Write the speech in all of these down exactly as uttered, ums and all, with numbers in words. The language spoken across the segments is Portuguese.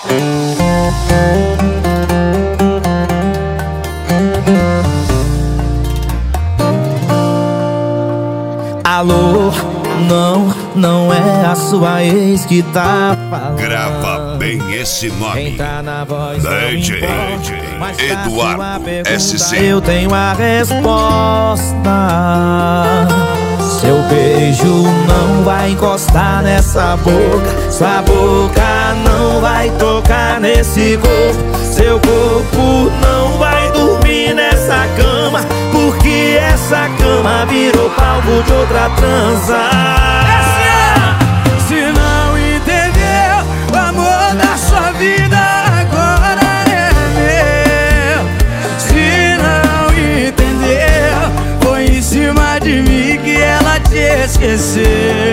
Alô, não, não é a sua ex que tá falando. Grava bem esse nome. Quem tá na voz D J Eduardo S C. Eu tenho a resposta. Seu beijo não vai encostar nessa boca. Sua boca não vai tocar nesse corpo. Seu corpo não vai dormir nessa cama, porque essa cama virou palco de outra transa. Se não entendeu, o amor da sua vida agora é meu. Se não entendeu, foi em cima de mim que ela te esqueceu.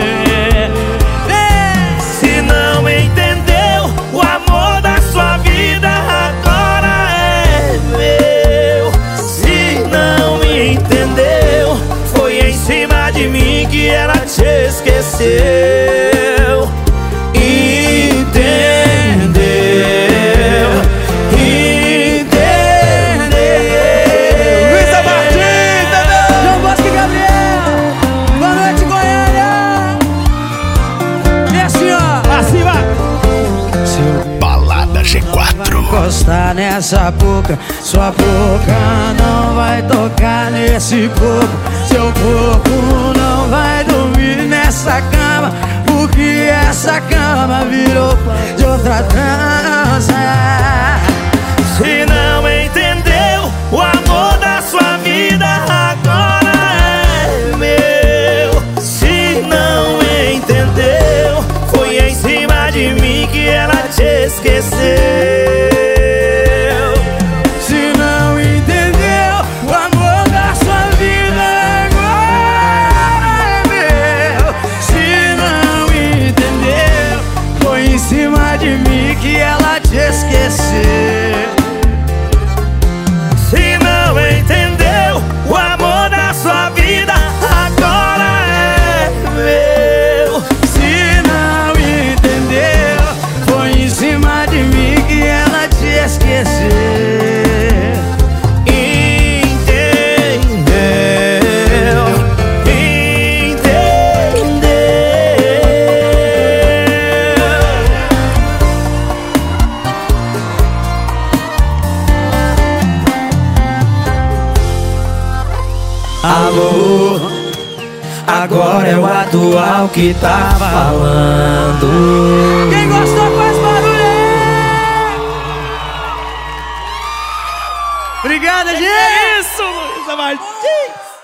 Se não entendeu, o amor da sua vida agora é meu. Se não entendeu, foi em cima de mim que ela te esqueceu. Entendeu? Entendeu? Luísa Martins, João Bosco e Gabriel. Boa noite, Goiânia. E assim, ó, assim vai. Balada G quatro. Encostar nessa boca, sua boca não vai tocar nesse corpo. Seu corpo não vai dormir nessa cama, porque essa cama virou de outra transa. Se não entendeu, o amor da sua vida agora é meu. Se não entendeu, foi em cima de mim que ela te esqueceu. Se não entendeu, o amor da sua vida agora é meu. Se não entendeu, foi em cima de mim que ela te esqueceu. Se não entendeu, o amor da sua vida agora é meu. Se não entendeu, foi em cima de mim que ela te esqueceu. Entendeu? Entendeu? Alô, agora é o atual que tá falando. Quem gostou faz barulho aí! Obrigada, gente! É isso, Luísa Martins!